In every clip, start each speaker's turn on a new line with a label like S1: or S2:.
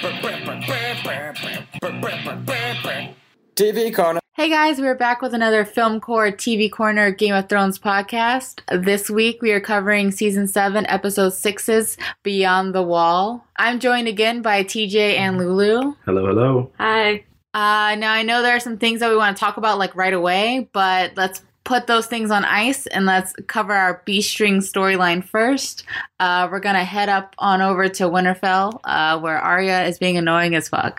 S1: TV Corner.
S2: Hey guys, we're back with another Film Core TV Corner Game of Thrones podcast. This week we are covering Season 7, Episode 6's Beyond the Wall. I'm joined again by TJ and Lulu.
S3: Hello, hello.
S4: Hi.
S2: Now I know there are some things that we want to talk about like right away, but let's put those things on ice and let's cover our B-string storyline first. We're going to head up on over to Winterfell, where Arya is being annoying as fuck.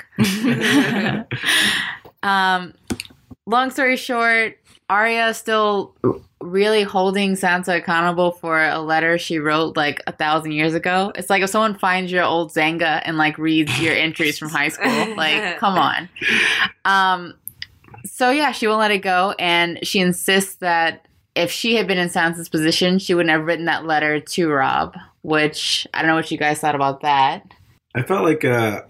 S2: Long story short, Arya is still really holding Sansa accountable for a letter she wrote like 1,000 years ago. It's like if someone finds your old Zanga and like reads your entries from high school. Like, come on. So yeah, she won't let it go, and she insists that if she had been in Sansa's position, she wouldn't have written that letter to Robb, which I don't know what you guys thought about that.
S3: I felt like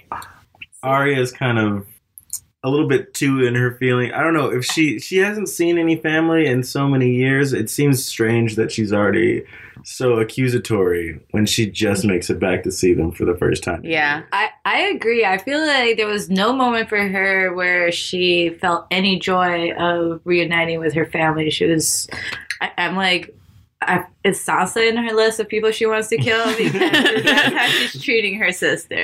S3: Arya is kind of a little bit too in her feeling. I don't know, if she hasn't seen any family in so many years, it seems strange that she's already so accusatory when she just makes it back to see them for the first time.
S2: Yeah.
S4: I agree. I feel like there was no moment for her where she felt any joy of reuniting with her family. She was, I'm like, is Sansa in her list of people she wants to kill? Because that's how she's treating her sister.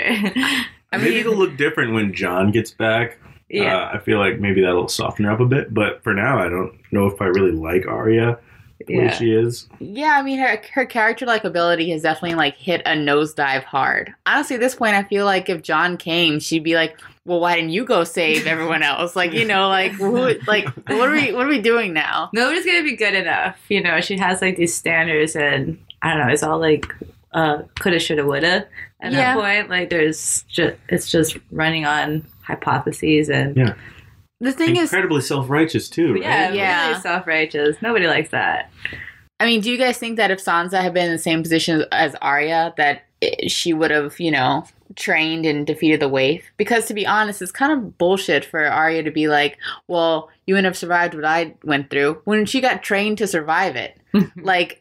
S3: Maybe it'll look different when Jon gets back.
S4: Yeah.
S3: I feel like maybe that'll soften her up a bit. But for now, I don't know if I really like Arya the way she is.
S2: Yeah, I mean, her character likability has definitely like hit a nosedive hard. Honestly, at this point, I feel like if Jon came, she'd be like, "Well, why didn't you go save everyone else?" Like, you know, like who, like what are we doing now?
S4: Nobody's gonna be good enough. You know, she has like these standards, and I don't know. It's all like coulda, shoulda, woulda. At that point, like it's just running on hypotheses, and
S2: the thing is
S3: incredibly self-righteous too, right?
S4: Yeah, really self-righteous. Nobody likes that.
S2: I mean, do you guys think that if Sansa had been in the same position as Arya, that she would have, you know, trained and defeated the Waif? Because to be honest, it's kind of bullshit for Arya to be like, well, you wouldn't have survived what I went through, when she got trained to survive it. Like,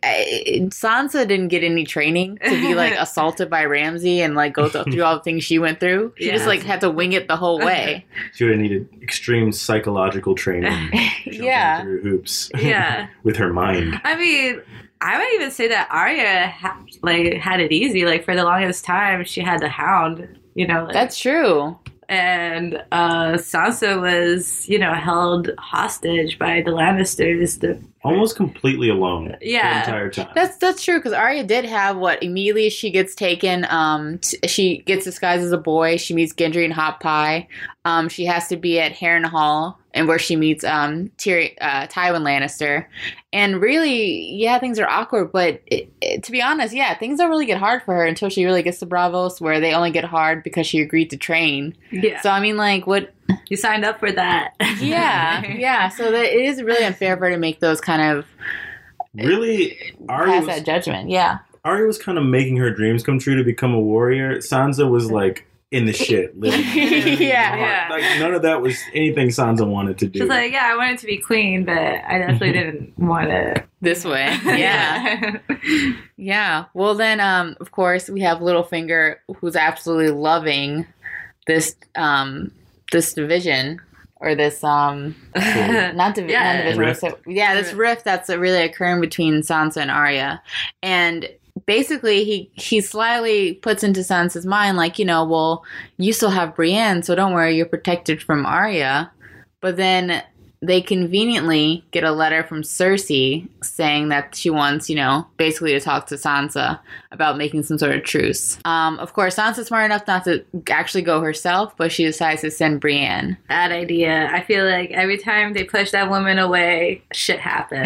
S2: Sansa didn't get any training to be, like, assaulted by Ramsay and, like, go through all the things she went through. She just, like, had to wing it the whole way.
S3: She would have needed extreme psychological training. Jumping through hoops. With her mind.
S4: I mean, I would even say that Arya, had it easy. Like, for the longest time, she had the Hound, you know. Like,
S2: that's true.
S4: And Sansa was, you know, held hostage by the Lannisters.
S3: Almost completely alone the entire time.
S2: That's true, because Arya did have immediately she gets taken, she gets disguised as a boy, she meets Gendry and Hot Pie, she has to be at Harrenhal, and where she meets Tywin Lannister. And really, things are awkward, but to be honest, things don't really get hard for her until she really gets to Braavos, where they only get hard because she agreed to train. Yeah. So, I mean, like, what...
S4: You signed up for that.
S2: Yeah. So that it is really unfair for her to make those kind of...
S3: Really?
S2: Pass that judgment, yeah.
S3: Arya was kind of making her dreams come true to become a warrior. Sansa was, like... in the shit. Like, none of that was anything Sansa wanted to do.
S4: She's like, I wanted to be queen, but I definitely didn't want it
S2: this way. Yeah. Well, then, of course, we have Littlefinger, who's absolutely loving this division, or this not division.
S3: Rift.
S2: This rift that's really occurring between Sansa and Arya, and basically he slyly puts into Sansa's mind, like, you know, well, you still have Brienne, so don't worry, you're protected from Arya. But then they conveniently get a letter from Cersei saying that she wants, you know, basically to talk to Sansa about making some sort of truce. Of course, Sansa's smart enough not to actually go herself, but she decides to send Brienne.
S4: Bad idea. I feel like every time they push that woman away, shit happens.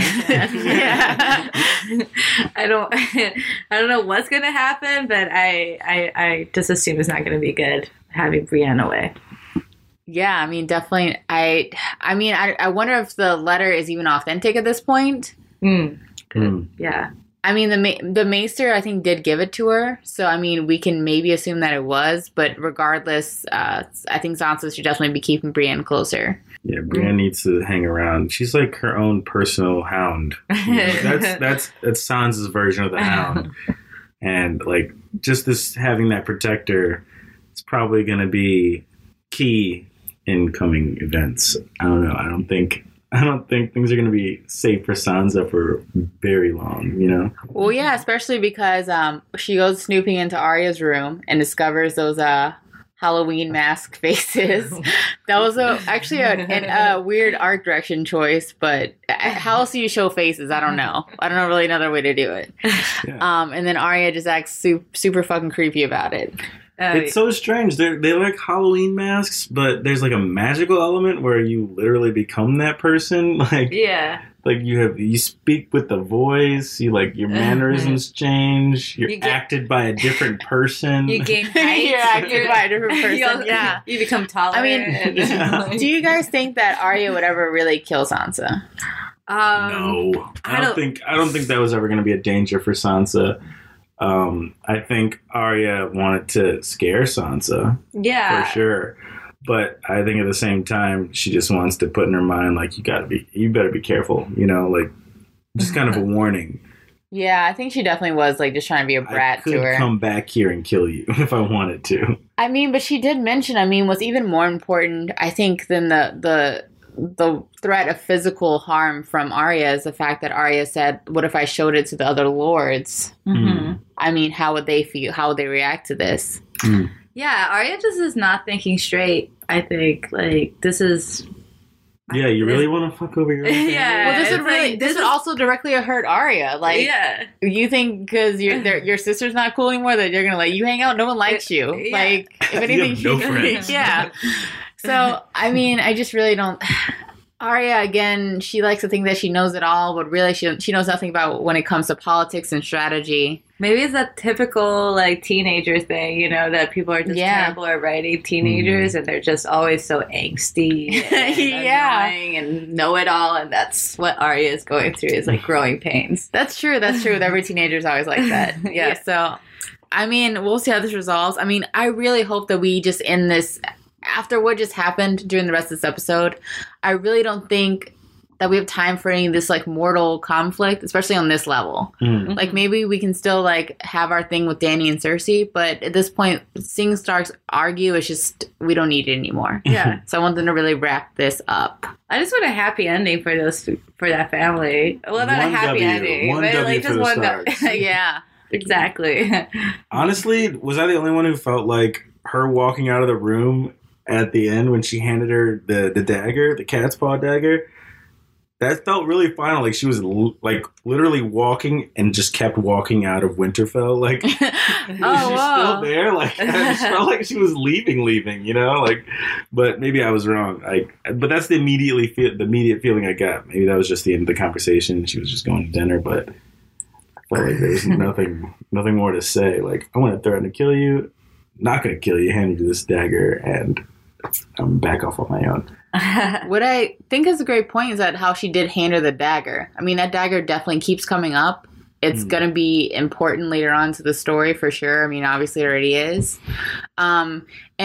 S4: I don't know what's gonna happen, but I just assume it's not gonna be good having Brienne away.
S2: Yeah, I mean, definitely. I wonder if the letter is even authentic at this point.
S4: Yeah.
S2: I mean, the Maester, I think, did give it to her. So, I mean, we can maybe assume that it was. But regardless, I think Sansa should definitely be keeping Brienne closer.
S3: Yeah, Brienne needs to hang around. She's like her own personal hound. You know, that's Sansa's version of the hound. And, like, just this having that protector is probably going to be key in coming events. I don't know. I don't think things are going to be safe for Sansa for very long, you know?
S2: Well, yeah, especially because she goes snooping into Arya's room and discovers those Halloween mask faces. That was actually a weird art direction choice, but how else do you show faces? I don't know. I don't know really another way to do it.
S3: Yeah.
S2: And then Arya just acts super fucking creepy about it.
S3: It's so strange. They're like Halloween masks, but there's like a magical element where you literally become that person. Like,
S4: Yeah.
S3: like you speak with the voice. You like your mannerisms change. You're
S4: You get-
S3: acted by a different person.
S4: You gain height.
S2: You're acted by a different person.
S4: You
S2: You
S4: become taller.
S2: I mean,
S4: and-
S2: do you guys think that Arya would ever really kill Sansa?
S3: No, I don't think that was ever going to be a danger for Sansa. I think Arya wanted to scare Sansa
S4: Yeah.
S3: for sure, but I think at the same time she just wants to put in her mind like you better be careful, you know, like just kind of a warning.
S2: Yeah, I think she definitely was like just trying to be a
S3: I
S2: brat
S3: could
S2: to her.
S3: come back here and kill you if I wanted to.
S2: I mean, but she did mention, what's even more important, I think, than the threat of physical harm from Arya is the fact that Arya said, what if I showed it to the other lords?
S4: Mm-hmm.
S2: I mean, how would they feel? How would they react to this?
S4: Yeah, Arya just is not thinking straight, I think. Like, this is...
S3: Yeah, you really want to fuck over your own family?
S4: Yeah.
S2: Well, this would
S4: it's
S2: really,
S4: like,
S2: this
S4: this
S2: would
S4: is-
S2: also directly hurt Arya. Like,
S4: yeah.
S2: you think because your sister's not cool anymore that you're gonna let you hang out? No one likes you.
S4: Yeah.
S2: Like, if anything,
S3: have no friends.
S2: Yeah. So, I mean, I just really don't. Arya, again, she likes to think that she knows it all, but really she knows nothing about when it comes to politics and strategy.
S4: Maybe it's that typical, like, teenager thing, you know, that people are just terrible at writing teenagers, and they're just always so angsty and
S2: Yeah.
S4: annoying and know-it-all, and that's what Arya is going through, is, like, growing pains.
S2: That's true. Every teenager's always like that. Yeah.
S4: Yeah.
S2: So, I mean, we'll see how this resolves. I mean, I really hope that we just end this after what just happened during the rest of this episode. I really don't think that we have time for any of this like mortal conflict, especially on this level.
S3: Mm.
S2: Like maybe we can still like have our thing with Dany and Cersei, but at this point, seeing Starks argue is just we don't need it anymore.
S4: Yeah.
S2: So I want them to really wrap this up.
S4: I just want a happy ending for that family. Well, not a
S3: One
S4: happy
S3: W.
S4: ending,
S3: One
S4: but
S3: W
S4: like
S3: for
S4: just
S3: the
S4: one.
S3: Starks.
S2: Yeah.
S4: Exactly.
S3: Honestly, was I the only one who felt like her walking out of the room at the end when she handed her the dagger, the cat's paw dagger? That felt really final. Like she was like literally walking and just kept walking out of Winterfell. Like she's still there. Like I just felt like she was leaving. You know, like. But maybe I was wrong. But that's the immediate feeling I got. Maybe that was just the end of the conversation. She was just going to dinner, but I felt like there was nothing more to say. Like I want to threaten to kill you. Not going to kill you. Hand you this dagger, and I'm back off on my own.
S2: What I think is a great point is that how she did hand her the dagger. I mean, that dagger definitely keeps coming up. It's going to be important later on to the story for sure. I mean, obviously it already is. And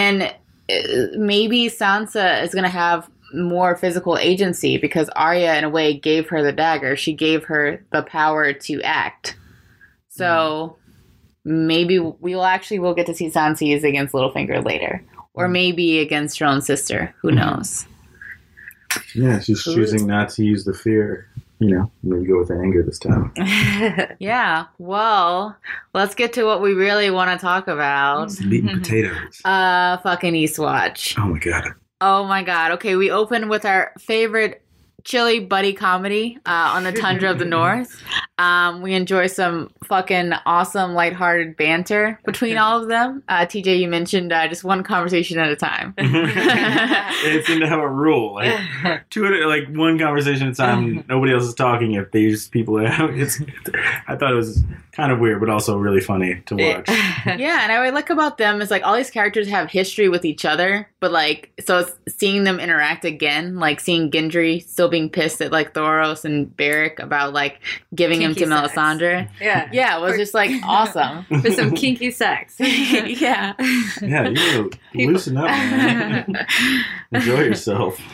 S2: maybe Sansa is going to have more physical agency because Arya, in a way, gave her the dagger. She gave her the power to act. So maybe we'll get to see Sansa use against Littlefinger later. Or maybe against her own sister. Who knows?
S3: Yeah, she's choosing not to use the fear. You know, maybe go with anger this time.
S2: Yeah. Well, let's get to what we really want to talk about.
S3: Meat and potatoes.
S2: Fucking Eastwatch.
S3: Oh my god.
S2: Oh my god. Okay, we open with our favorite chilly buddy comedy on the tundra of the north. We enjoy some fucking awesome lighthearted banter between all of them. TJ, you mentioned just one conversation at a time.
S3: They seem to have a rule, like one conversation at a time. Nobody else is talking. If these people, I thought it was kind of weird, but also really funny to watch.
S2: Yeah, and what I like about them is like all these characters have history with each other, but like so it's seeing them interact again, like seeing Gendry still being pissed at like Thoros and Beric about like giving him to
S4: Kinky sex.
S2: Melisandre.
S4: Yeah,
S2: it was just like awesome.
S4: for some kinky sex.
S2: Yeah.
S3: Yeah, you need to loosen up, man. Enjoy yourself.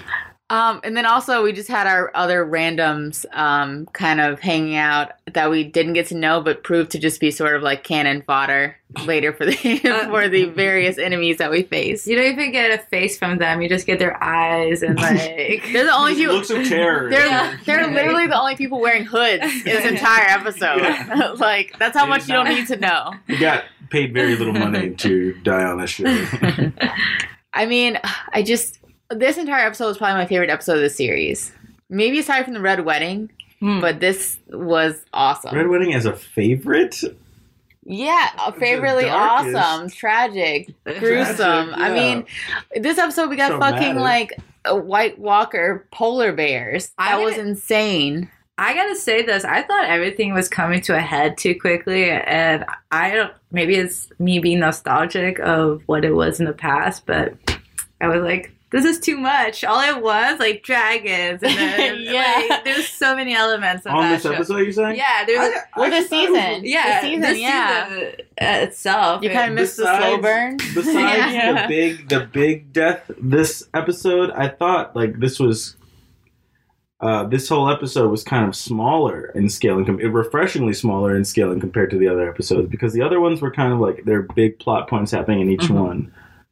S2: And then also we just had our other randoms kind of hanging out that we didn't get to know, but proved to just be sort of like cannon fodder later for the for the various enemies that we face.
S4: You don't even get a face from them. You just get their eyes and like
S2: They're the only people.
S3: Looks of terror.
S2: They're literally the only people wearing hoods in this entire episode.
S3: Yeah.
S2: Like that's how much you don't need to know.
S3: You got paid very little money to die on this show.
S2: I mean, this entire episode was probably my favorite episode of the series. Maybe aside from the Red Wedding, but this was awesome.
S3: Red Wedding as a favorite?
S2: Yeah, favorably
S3: darkest.
S2: awesome, tragic, gruesome.
S3: Tragic,
S2: I
S3: yeah.
S2: mean, this episode we got fucking
S3: Traumatic.
S2: like a White Walker polar bears. That was
S4: didn't-
S2: insane.
S4: I gotta say this. I thought everything was coming to a head too quickly, and I don't. Maybe it's me being nostalgic of what it was in the past, but I was like, this is too much. All it was like dragons, and then like, there's so many elements of
S3: On
S4: that
S3: this
S4: show.
S3: episode, you're saying?
S4: Yeah, there's
S2: Well, the
S3: just thought it was-
S2: season.
S4: yeah,
S2: the season,
S4: this
S2: yeah.
S4: season itself.
S2: You kind of missed the slow burn.
S3: Besides
S2: Yeah.
S3: the big death this episode, I thought like this was this whole episode was kind of smaller in scale and refreshingly smaller in scale and compared to the other episodes because the other ones were kind of like there are big plot points happening in each one.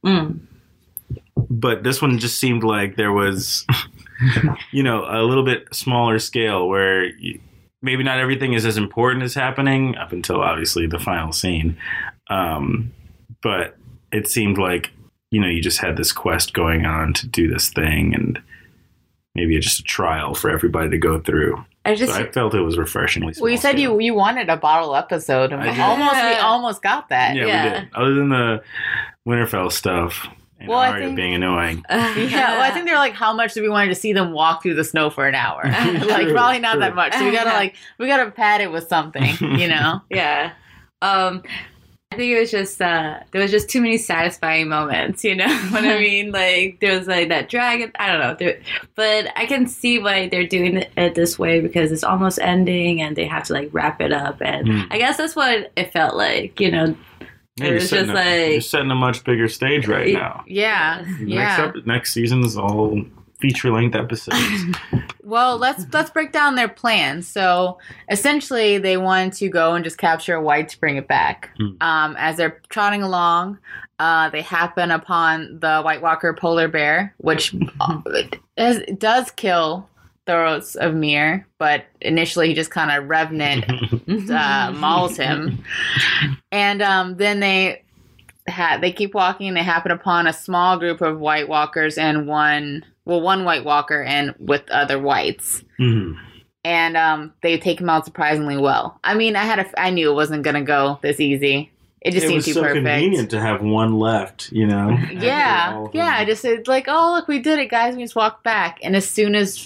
S3: But this one just seemed like there was a little bit smaller scale where maybe not everything is as important as happening up until obviously the final scene. But it seemed like, you just had this quest going on to do this thing and maybe it's just a trial for everybody to go through.
S4: I
S3: So I felt it was refreshingly small.
S2: Well, you said
S3: scale.
S2: you wanted a bottle episode. And
S3: I did.
S2: we almost got that.
S3: Yeah, we
S4: Yeah.
S3: did. Other than the Winterfell stuff and
S2: Well, I
S3: Arya
S2: think-
S3: being annoying.
S2: Yeah, well, I think they're like, how much do we want to see them walk through the snow for an hour? Like,
S3: True,
S2: probably not
S3: true.
S2: that much. So we gotta pad it with something,
S4: Yeah. I think it was just there was just too many satisfying moments, you know what I mean? Like there was like that dragon, I don't know. But I can see why they're doing it this way because it's almost ending and they have to like wrap it up and I guess that's what it felt like,
S3: Yeah,
S4: it was just like
S3: you're setting a much bigger stage right now.
S2: Yeah, yeah.
S3: Next season's all feature-length episodes.
S2: Well, let's break down their plan. So essentially, they wanted to go and just capture a white to bring it back. As they're trotting along, they happen upon the White Walker polar bear, which does kill Thoros of Myr, but initially he just kind of revenant mauls him, and then they keep walking. And they happen upon a small group of White Walkers and one White Walker and with other whites. And they take him out surprisingly well. I mean, I knew it wasn't gonna go this easy. It just seemed
S3: was
S2: too
S3: so
S2: perfect.
S3: convenient to have one left,
S2: Yeah, yeah. Just it's like, oh look, we did it, guys. We just walked back, and as soon as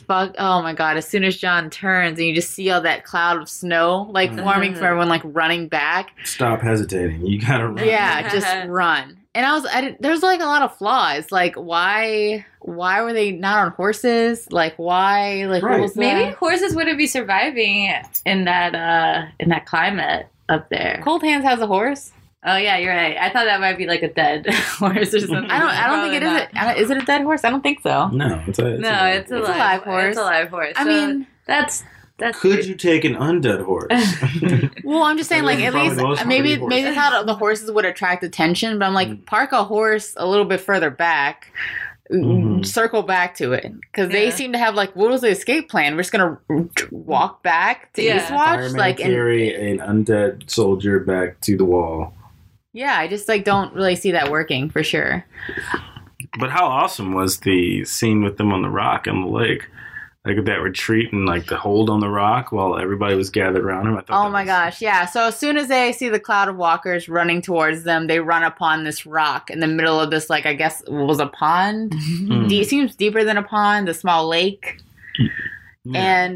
S2: John turns, and you just see all that cloud of snow like forming for everyone, like running back.
S3: Stop hesitating. You gotta run.
S2: Yeah, just run. And there's like a lot of flaws. Like, why were they not on horses? Like, why? Like,
S3: Right.
S2: what was
S4: maybe
S2: that?
S4: horses wouldn't be surviving in that climate up there.
S2: Cold Hands has a horse.
S4: Oh yeah, you're right. I thought that might be like a dead horse or something.
S2: I don't think it is. Is it a dead horse? I don't think so.
S3: No, it's a
S4: It's a live horse. It's a live horse.
S2: I
S4: So
S2: mean,
S4: that's
S3: Could you take an undead horse?
S2: well, I'm just saying, like, at
S3: Probably
S2: least
S3: the most
S2: maybe
S3: hardy horse.
S2: how the horses would attract attention. But I'm like, park a horse a little bit further back. Circle back to it because they seem to have like, what was the escape plan? We're just gonna walk back to Eastwatch,
S3: Fireman
S2: like,
S3: carry an undead soldier back to the wall.
S2: Yeah, I just like don't really see that working for sure.
S3: But how awesome was the scene with them on the rock on the lake? Like that retreat and like the hold on the rock while everybody was gathered around him. I thought
S2: Oh my gosh, yeah. So as soon as they see the cloud of walkers running towards them, they run upon this rock in the middle of this, like, I guess it was a pond. It seems deeper than a pond, a small lake. And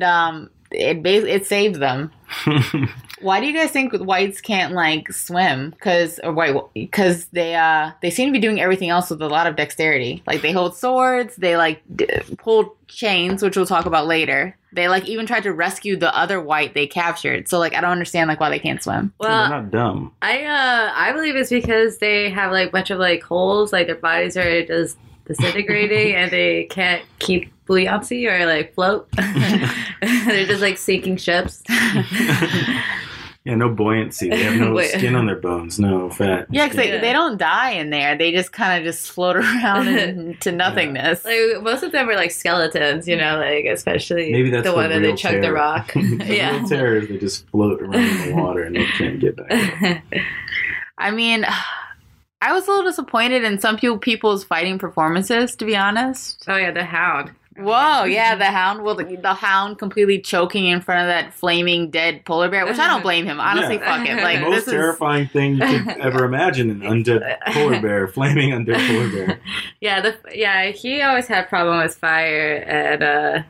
S2: it saved them. Why do you guys think whites can't like swim? Because they seem to be doing everything else with a lot of dexterity. Like they hold swords, they like pull chains, which we'll talk about later. They like even tried to rescue the other white they captured. So like I don't understand like why they can't swim.
S3: They're
S4: Well,
S3: not dumb.
S4: I believe it's because they have like a bunch of like holes, like their bodies are just disintegrating and they can't keep buoyancy or like float. They're just like sinking ships.
S3: Yeah, no buoyancy. They have no skin on their bones, no fat.
S2: Yeah, because they don't die in there. They just kind of just float around into nothingness.
S4: Like most of them are like skeletons, you know, like especially
S3: Maybe that's
S4: the one that they chug the
S3: terror.
S4: rock.
S3: The
S4: Yeah.
S3: real terror is they just float around in the water and they can't get back up.
S2: I mean, I was a little disappointed in some people's fighting performances, to be honest.
S4: Oh yeah, the Hound.
S2: Whoa, yeah, the Hound. Well, the Hound completely choking in front of that flaming dead polar bear, which I don't blame him. Honestly,
S3: Yeah.
S2: fuck it.
S3: The
S2: Like,
S3: most
S2: this
S3: terrifying thing you could ever imagine, an undead polar bear, flaming undead polar bear.
S4: Yeah, he always had problem with fire, and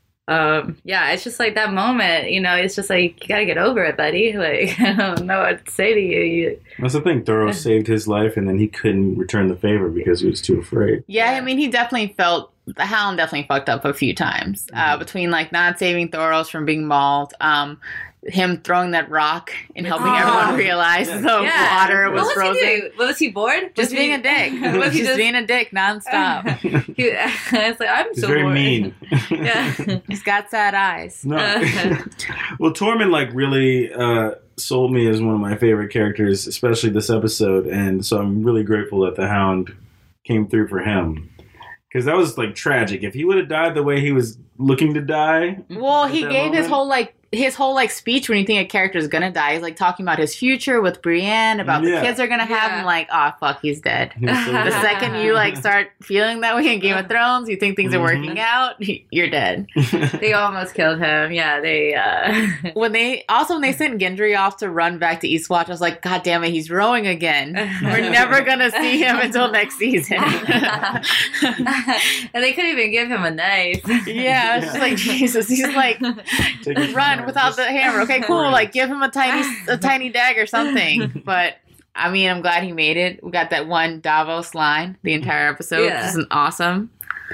S4: yeah, it's just like that moment, you know, it's just like you gotta get over it, buddy. Like I don't know what to say to you.
S3: That's the thing. Thoros saved his life, and then he couldn't return the favor because he was too afraid.
S2: Yeah, I mean, he definitely felt the Hound definitely fucked up a few times between like not saving Thoros from being mauled, him throwing that rock and helping everyone realize the water was
S4: what
S2: frozen.
S4: He do? What was he bored?
S2: Just being a dick.
S4: Was he
S2: just being a dick nonstop.
S4: It's like I'm
S3: He's
S4: so
S3: very
S4: bored.
S3: mean.
S4: Yeah.
S2: He's got sad eyes.
S3: No. Well, Tormund like really sold me as one of my favorite characters, especially this episode, and so I'm really grateful that the Hound came through for him. Because that was like tragic. If he would have died the way he was looking to die,
S2: Well, he
S3: that
S2: gave his
S3: moment?
S2: whole speech when you think a character is gonna die. He's like talking about his future with Brienne, about the
S3: Yeah.
S2: kids are gonna have.
S4: Yeah.
S2: I'm like, oh fuck, he's dead.
S3: he was so
S2: The
S3: good.
S2: second you like start feeling that way in Game of Thrones, you think things are working out, you're dead.
S4: They almost killed him. Yeah, they
S2: When they sent Gendry off to run back to Eastwatch, I was like, God damn it, he's rowing again. We're never gonna see him until next season.
S4: and they couldn't even give him a knife.
S2: Yeah, it's just like Jesus. He's like,
S3: Take his
S2: run
S3: hammer,
S2: without
S3: just-
S2: the hammer. Okay, cool.
S3: Right.
S2: Like, give him a tiny dagger, something. But I mean, I'm glad he made it. We got that one Davos line the entire episode.
S4: Yeah.
S2: This is awesome.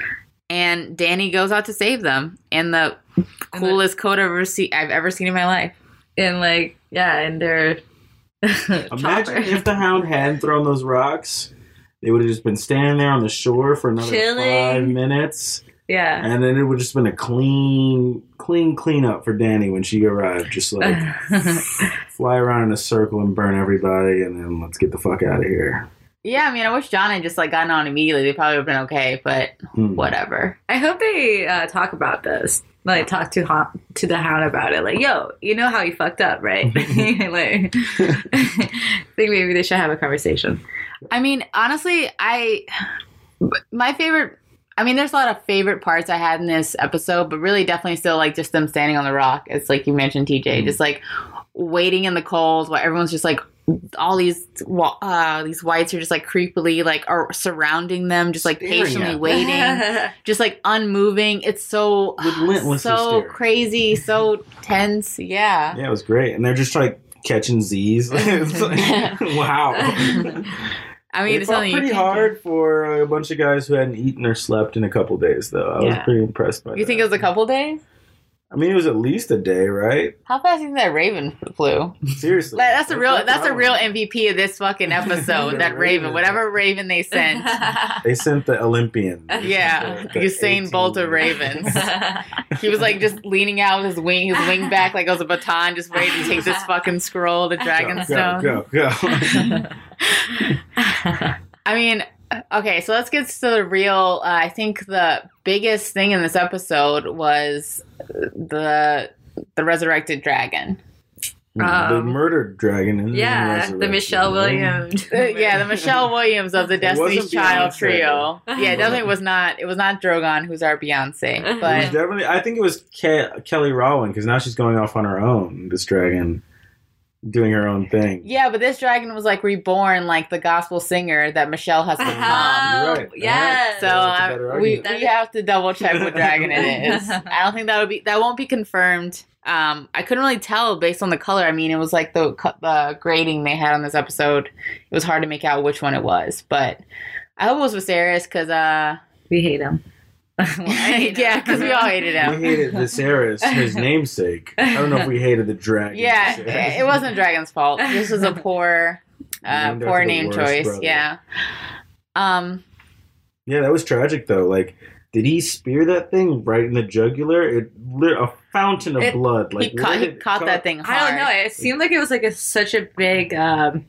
S2: And Dany goes out to save them in the coolest coat I've ever seen in my life.
S4: And like, yeah, and they're
S3: Imagine if the Hound hadn't thrown those rocks, they would have just been standing there on the shore for another
S4: Chilling.
S3: 5 minutes.
S4: yeah.
S3: And then it would just been a clean up for Dany when she arrived. Just like fly around in a circle and burn everybody, and then let's get the fuck out of here.
S2: Yeah, I mean, I wish John had just like gotten on immediately. They probably would have been okay, but whatever.
S4: I hope they talk about this. Like, talk to the Hound about it. Like, yo, you know how you fucked up, right? Like, I think maybe they should have a conversation.
S2: I mean, honestly, my favorite. I mean, there's a lot of favorite parts I had in this episode, but really, definitely still like just them standing on the rock. It's like you mentioned, TJ, just like waiting in the cold while everyone's just like all these whites are just like creepily like are surrounding them, just like
S3: Staring
S2: patiently
S3: at
S2: waiting, just like unmoving. It's so
S3: Relentlessly
S2: so
S3: stare.
S2: crazy, so tense. Yeah.
S3: Yeah, it was great. And they're just like catching Z's. It's like, wow.
S2: I mean,
S3: It
S2: it's
S3: felt
S2: something you
S3: pretty
S2: can't do.
S3: hard for a bunch of guys who hadn't eaten or slept in a couple days, though. I was
S2: Yeah.
S3: pretty impressed by that.
S2: You think it was a couple days?
S3: I mean, it was at least a day, right?
S2: How fast do you think that Raven flew?
S3: Seriously.
S2: That's a real
S3: what I
S2: MVP of this fucking episode. That Raven, whatever Raven they sent.
S3: They sent the Olympian.
S2: Yeah,
S3: The
S2: Usain Bolt of
S3: 18.
S2: Ravens. He was like just leaning out with his wing back like it was a baton, just ready to take this fucking scroll to Dragonstone.
S3: Go.
S2: I mean, okay, so let's get to the real. I think the biggest thing in this episode was the resurrected dragon.
S3: The murdered dragon. And
S4: the Michelle Williams.
S2: Yeah, the Michelle Williams of the Destiny's
S3: wasn't
S2: Child
S3: Beyonce.
S2: trio. Yeah, it definitely was not. It was not Drogon, who's our Beyonce.
S3: It was
S2: But
S3: definitely. I think it was Kelly Rowland because now she's going off on her own. This dragon, doing her own thing.
S2: yeah, but this dragon was like reborn, like the gospel singer that Michelle has become.
S3: You're right.
S4: Yes.
S2: So
S3: That's a better
S2: we
S3: argument.
S2: have to double check what dragon it is. I don't think that won't be confirmed. I couldn't really tell based on the color. I mean, it was like the grading they had on this episode. It was hard to make out which one it was, but I hope it was Viserys because
S4: We hate him.
S2: yeah, because we all hated
S3: We
S2: him.
S3: hated Viserys, his namesake. I don't know if we hated the dragon.
S2: Yeah,
S3: Viserys.
S2: it wasn't Dragon's fault. This was a poor
S3: Named
S2: poor
S3: after the
S2: name
S3: worst
S2: choice.
S3: brother.
S2: Yeah.
S3: Yeah, that was tragic though. Like did he spear that thing right in the jugular? It lit a fountain of blood. Like
S2: he caught that thing hard.
S4: I don't know. It seemed like it was like such a big cut,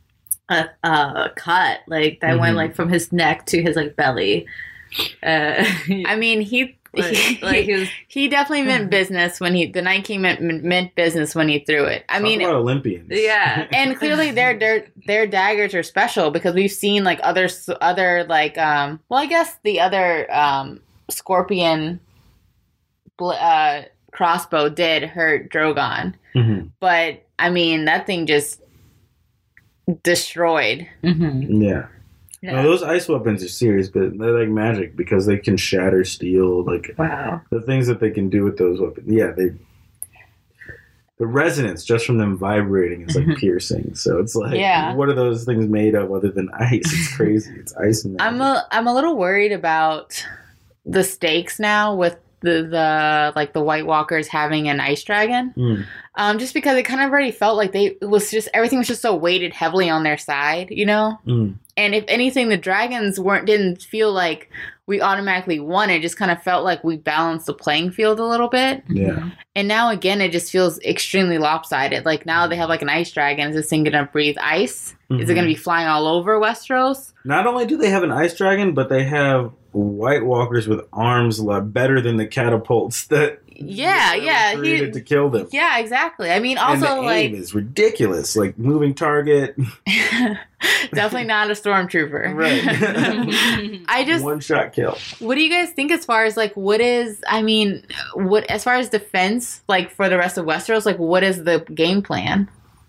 S4: like that went like from his neck to his like belly.
S2: I mean, he definitely meant business when the Night King meant business when he threw it. I mean,
S3: about Olympians.
S4: Yeah,
S2: and clearly their daggers are special because we've seen like other like well, I guess the other scorpion crossbow did hurt Drogon, but I mean that thing just destroyed.
S3: Yeah. No, those ice weapons are serious, but they're like magic because they can shatter steel. Like,
S4: wow,
S3: the things that they can do with those weapons. Yeah, the resonance just from them vibrating is like piercing. So it's like, what are those things made of other than ice? It's crazy. It's ice and magic.
S2: I'm a little worried about the stakes now with the like the White Walkers having an ice dragon. Just because it kind of already felt like everything was just so weighted heavily on their side, you know? And if anything, the dragons didn't feel like we automatically won. It just kind of felt like we balanced the playing field a little bit.
S3: Yeah.
S2: And now again, it just feels extremely lopsided. Like now they have like an ice dragon. Is this thing going to breathe ice? Is it going to be flying all over Westeros?
S3: Not only do they have an ice dragon, but they have White Walkers with arms better than the catapults that created to kill them.
S2: Yeah, exactly. I mean, also
S3: and the aim is ridiculous. Like moving target.
S2: Definitely not a stormtrooper.
S3: Right. One shot kill.
S2: What do you guys think as far as like as far as defense, like for the rest of Westeros, like what is the game plan?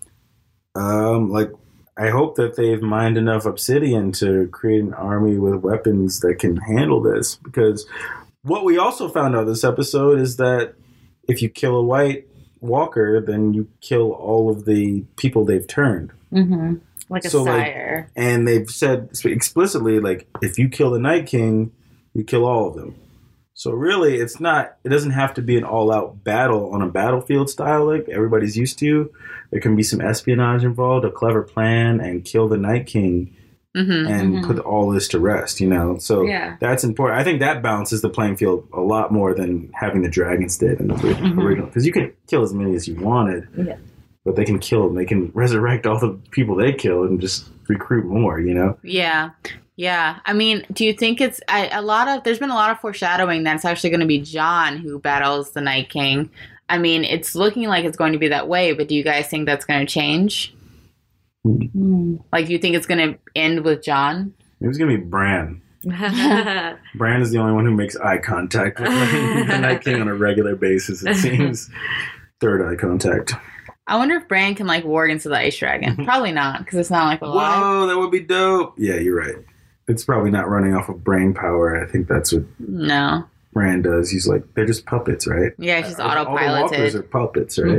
S3: Like I hope that they've mined enough obsidian to create an army with weapons that can handle this. Because what we also found out this episode is that if you kill a White Walker, then you kill all of the people they've turned.
S4: Like a sire.
S3: And they've said explicitly, like, if you kill the Night King, you kill all of them. So really, it doesn't have to be an all-out battle on a battlefield style like everybody's used to. There can be some espionage involved, a clever plan, and kill the Night King and put all this to rest, you know? So that's important. I think that balances the playing field a lot more than having the dragons did in the original. Because you can kill as many as you wanted, but they can kill them. They can resurrect all the people they killed and just recruit more, you know?
S2: Yeah. Yeah, I mean, do you think it's there's been a lot of foreshadowing that it's actually going to be Jon who battles the Night King. I mean, it's looking like it's going to be that way, but do you guys think that's going to change? Like, do you think it's going to end with Jon?
S3: It was going to be Bran. Bran is the only one who makes eye contact with the Night King on a regular basis, it seems. Third eye contact.
S2: I wonder if Bran can, like, war against the Ice Dragon. Probably not, because it's not, like, alive.
S3: Whoa, that would be dope. Yeah, you're right. It's probably not running off of brain power. I think that's what Bran does. He's like, they're just puppets, right?
S2: Yeah, she's autopiloted.
S3: All the walkers are puppets, right?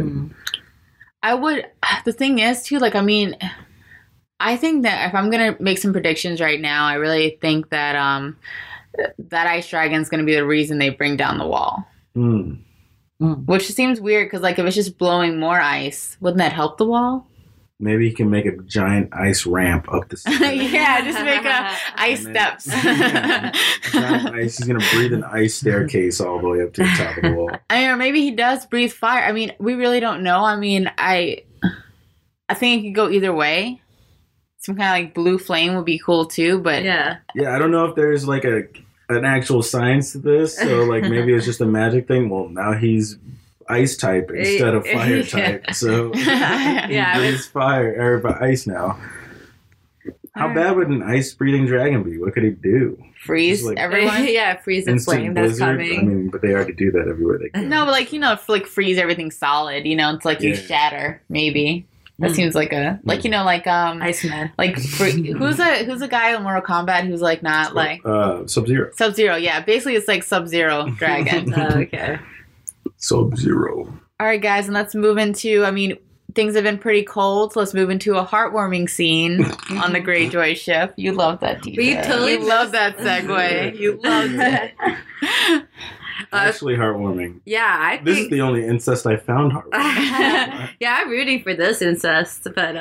S2: The thing is, too, like, I mean, I think that if I'm going to make some predictions right now, I really think that that Ice Dragon's going to be the reason they bring down the wall. Which seems weird, because, like, if it's just blowing more ice, wouldn't that help the wall?
S3: Maybe he can make a giant ice ramp up the stairs.
S2: Just make ice steps.
S3: Giant ice. He's going to breathe an ice staircase all the way up to the top of the wall.
S2: I mean, or maybe he does breathe fire. I mean, we really don't know. I mean, I think it could go either way. Some kind of like blue flame would be cool too, but
S3: yeah, I don't know if there's like an actual science to this. So like maybe it's just a magic thing. Well, now he's ice type instead of fire type, so he breathes fire or ice now. How bad would an ice breathing dragon be? What could he do?
S2: Freeze like everyone?
S4: Freeze and flame. That's coming.
S3: I mean, but they already do that everywhere they go.
S2: No, but like, you know, like freeze everything solid, you know, it's like you shatter, maybe. That seems like you know, like
S4: Iceman.
S2: Like who's a guy in Mortal Kombat who's like not like
S3: Sub-Zero.
S2: Sub-Zero, yeah. Basically it's like Sub-Zero dragon.
S4: Okay.
S3: Sub-Zero.
S2: All right, guys, and let's move into, I mean, things have been pretty cold, so let's move into a heartwarming scene on the Greyjoy ship. You love that, DJ. You love that segue. You love that.
S3: Actually heartwarming.
S4: Yeah,
S3: this is the only incest I found heartwarming.
S4: Yeah, I'm rooting for this incest, but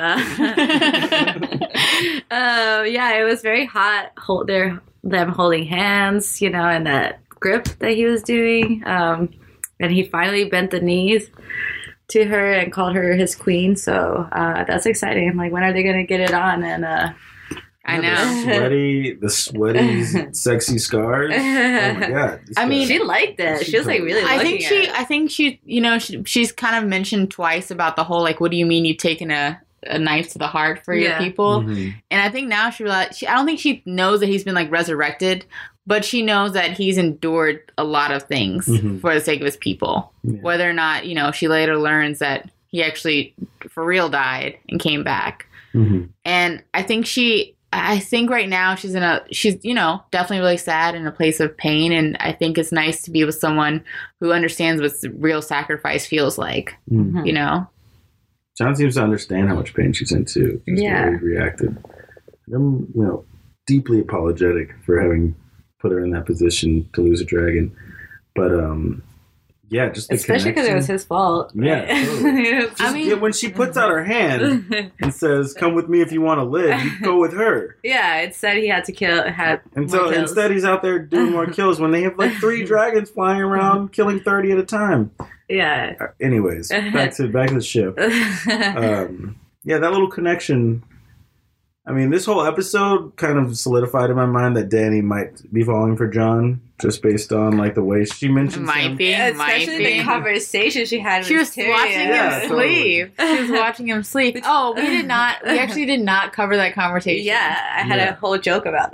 S4: yeah, it was very hot. Them holding hands, you know, and that grip that he was doing. And he finally bent the knees to her and called her his queen. So that's exciting. I'm like, when are they going to get it on? And
S2: I know.
S3: The sweaty, sexy scars. Oh my god!
S2: I mean,
S4: she liked it. She was like really looking at it.
S2: I think she, you know, she's kind of mentioned twice about the whole like, what do you mean you've taken a knife to the heart for your people?
S3: Mm-hmm.
S2: And I think now I don't think she knows that he's been like resurrected, but she knows that he's endured a lot of things for the sake of his people. Yeah. Whether or not, you know, she later learns that he actually for real died and came back. Mm-hmm. And I think right now she's, you know, definitely really sad in a place of pain. And I think it's nice to be with someone who understands what real sacrifice feels like, you know?
S3: John seems to understand how much pain she's in too. Just the way he reacted. I'm, you know, deeply apologetic for having put her in that position to lose a dragon. But, yeah, just the
S4: especially because it was his fault.
S3: Yeah, totally. When she puts out her hand and says, "Come with me if you want to live," you go with her.
S4: Yeah, it said he had to kill.
S3: And so instead, he's out there doing more kills when they have like 3 dragons flying around, killing 30 at a time.
S4: Yeah.
S3: Anyways, back to the ship. Yeah, that little connection. I mean, this whole episode kind of solidified in my mind that Dany might be falling for John, just based on like the way she mentioned him.
S4: Especially the conversation she had with
S2: She was
S4: Tyrion.
S2: watching him sleep. She was watching him sleep. Oh, we actually did not cover that conversation.
S4: Yeah, I had a whole joke about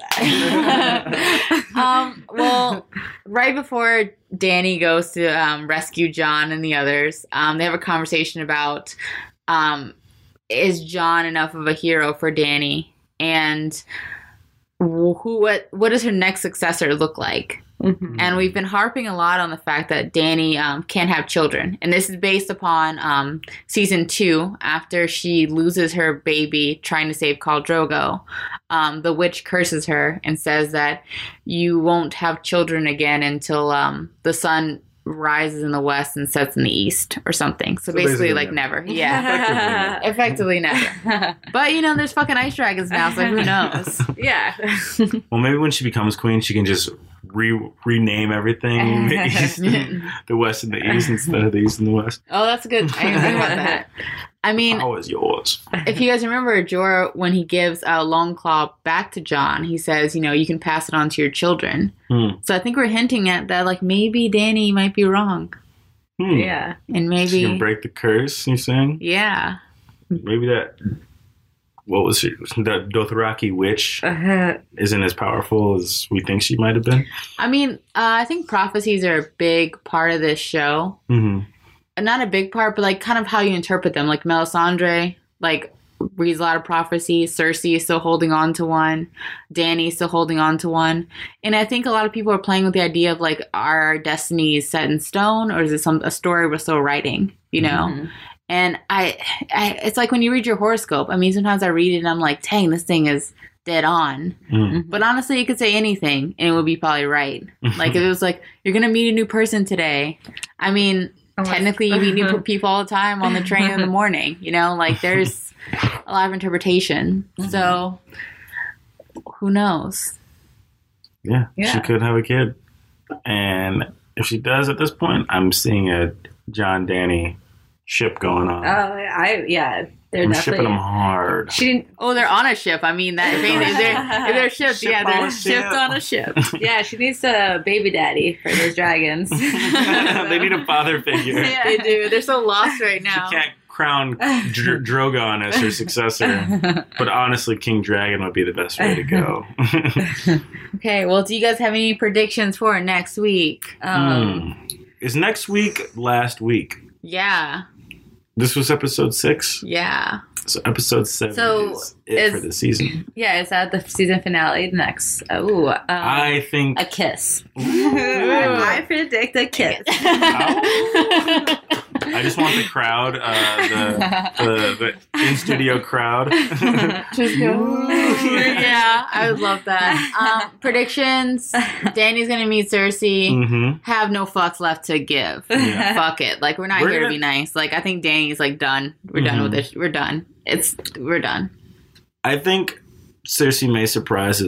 S4: that.
S2: Well, right before Dany goes to rescue John and the others, they have a conversation about is John enough of a hero for Dany, and what does her next successor look like? Mm-hmm. And we've been harping a lot on the fact that Dany can't have children, and this is based upon season 2. After she loses her baby trying to save Khal Drogo, the witch curses her and says that you won't have children again until the sun rises in the west and sets in the east or something. So basically like never. Yeah. Effectively never. But you know, there's fucking ice dragons now, so who knows?
S4: Yeah.
S3: Well, maybe when she becomes queen, she can just rename everything the east and the west and the east instead of the east and the west.
S2: Oh, that's good. I didn't think about that. I mean,
S3: how is yours?
S2: If you guys remember, Jorah, when he gives Longclaw back to Jon, he says, you know, you can pass it on to your children. So I think we're hinting at that, like, maybe Dany might be wrong.
S4: Yeah.
S2: And maybe
S3: she can break the curse, you saying?
S2: Yeah.
S3: Maybe that, what was she? That Dothraki witch isn't as powerful as we think she might have been.
S2: I mean, I think prophecies are a big part of this show. Mm-hmm. Not a big part, but like kind of how you interpret them. Like Melisandre, like reads a lot of prophecies. Cersei is still holding on to one. Dany is still holding on to one. And I think a lot of people are playing with the idea of like, are our destinies set in stone, or is it a story we're still writing? You know. Mm-hmm. And I, it's like when you read your horoscope. I mean, sometimes I read it and I'm like, dang, this thing is dead on. Mm-hmm. But honestly, you could say anything and it would be probably right. Like if it was like, you're gonna meet a new person today. I mean. Technically, you meet new people all the time on the train in the morning, you know, like there's a lot of interpretation. Mm-hmm. So who knows?
S3: Yeah, she could have a kid. And if she does at this point, I'm seeing a Jon Dany ship going on.
S4: I'm
S3: shipping them hard.
S4: She didn't.
S2: Oh, they're on a ship. I mean, that if they're shipped, they're shipped on a ship.
S4: Yeah, she needs a baby daddy for those dragons.
S3: They need a father figure.
S2: Yeah, they do. They're so lost right now.
S3: She can't crown Drogon as her successor, but honestly, King Dragon would be the best way to go.
S2: Okay, well, do you guys have any predictions for next week?
S3: Is next week last week?
S2: Yeah.
S3: This was episode 6?
S2: Yeah.
S3: So episode 7 is it for the season.
S4: Yeah, is that the season finale next?
S3: I think...
S4: a kiss. I predict a kiss.
S3: I just want the crowd, the in-studio crowd.
S2: Just go. Yeah, I would love that. Predictions. Dany's going to meet Cersei. Mm-hmm. Have no fucks left to give. Yeah. Fuck it. Like, we're not here to be nice. Like, I think Dany's, like, done. We're done with this. We're done. We're done.
S3: I think Cersei may surprise us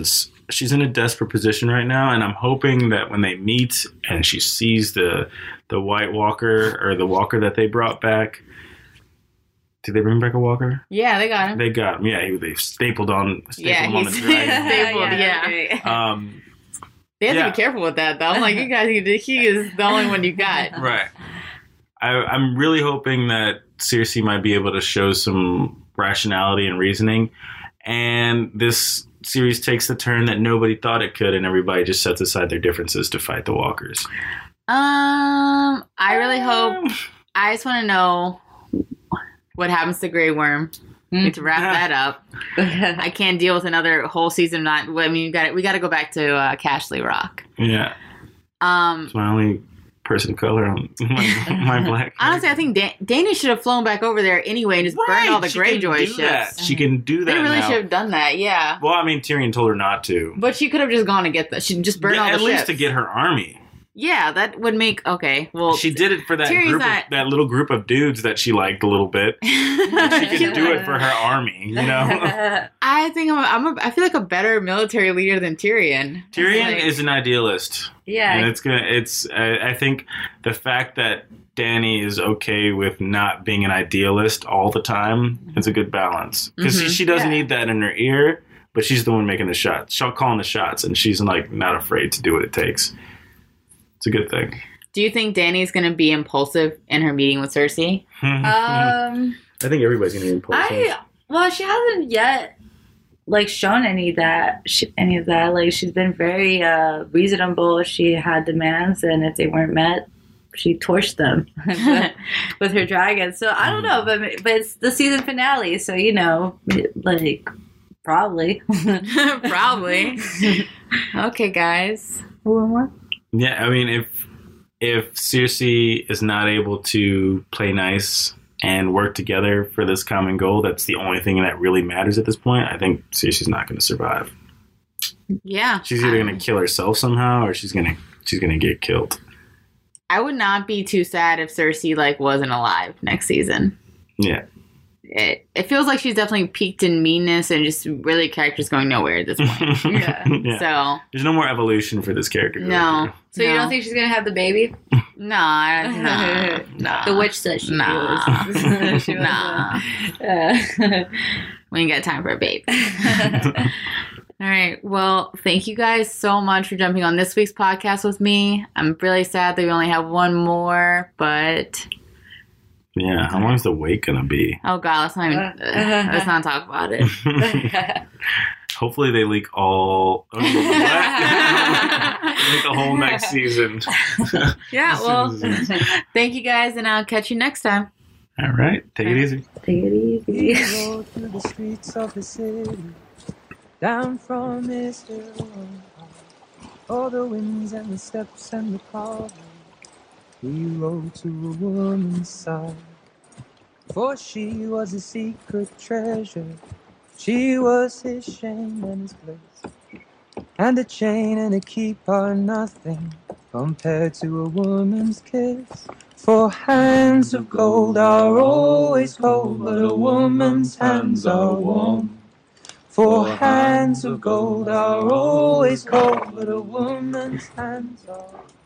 S3: she's in a desperate position right now, and I'm hoping that when they meet and she sees the White Walker or the Walker that they brought back. Did they bring back a Walker?
S2: Yeah, they got him.
S3: They got him. Yeah, they stapled him on the dragon.
S2: Stapled. Yeah. They have to be careful with that, though. I'm like, you guys, he is the only one you got.
S3: Right. I'm really hoping that Cersei might be able to show some rationality and reasoning, and this series takes the turn that nobody thought it could, and everybody just sets aside their differences to fight the Walkers.
S2: I really hope. I just want to know what happens to Grey Worm. We need to wrap that up. I can't deal with another whole season. We got to go back to Cashley Rock.
S3: Yeah. It's my only person of color on my black.
S2: Honestly, I think Dany should have flown back over there anyway and just burned all the Greyjoy ships.
S3: She can do that.
S2: They really
S3: now.
S2: should have done that. Yeah.
S3: Well, I mean, Tyrion told her not to.
S2: But she could have just gone to get that. She just burned all the ships.
S3: At least to get her army.
S2: Yeah, that would make well.
S3: She did it for that that little group of dudes that she liked a little bit. She could do it for her army, you know.
S2: I think I feel like a better military leader than Tyrion.
S3: Tyrion is an idealist.
S4: Yeah,
S3: and I think the fact that Dany is okay with not being an idealist all the time is a good balance because she does need that in her ear, but she's the one making the shots. She's calling the shots, and she's like not afraid to do what it takes. It's a good thing.
S2: Do you think Dany's going to be impulsive in her meeting with Cersei?
S3: I think everybody's going to be impulsive.
S4: She hasn't yet shown any of that. Like, she's been very reasonable. She had demands, and if they weren't met, she torched them with her dragon. So I don't know, but it's the season finale, so probably.
S2: Probably. Okay, guys.
S4: One more.
S3: Yeah, I mean, if Cersei is not able to play nice and work together for this common goal, that's the only thing that really matters at this point. I think Cersei's not going to survive.
S2: Yeah,
S3: she's either going to kill herself somehow, or she's going to get killed.
S2: I would not be too sad if Cersei wasn't alive next season.
S3: Yeah.
S2: It feels like she's definitely peaked in meanness and just really character's going nowhere at this point.
S3: Yeah. So there's no more evolution for this character.
S2: No.
S4: So you don't think she's gonna have the baby?
S2: No.
S4: The witch said she was.
S2: We ain't got time for a baby. All right. Well, thank you guys so much for jumping on this week's podcast with me. I'm really sad that we only have one more, but.
S3: Yeah, how long is the wait gonna be?
S2: Oh God, let's not talk about it.
S3: Hopefully they leak all leak the whole next season.
S2: Yeah, well, thank you guys, and I'll catch you next time.
S3: All right, take it easy.
S4: Take it easy.
S1: Go through the streets of the city, down from his hill, all the winds and the steps and the cars. He rode to a woman's side, for she was a secret treasure. She was his shame and his bliss, and a chain and a keep are nothing compared to a woman's kiss. For hands of gold are always cold, but a woman's hands are warm. For hands of gold are always cold, but a woman's hands are warm.